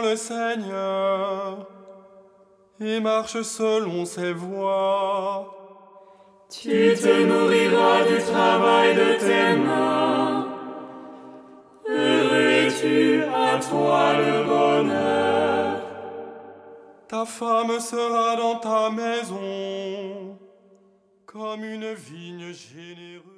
le Seigneur et marche selon ses voies. Tu te nourriras du travail de tes mains. Heureux es-tu, à toi le bonheur. Ta femme sera dans ta maison comme une vigne généreuse.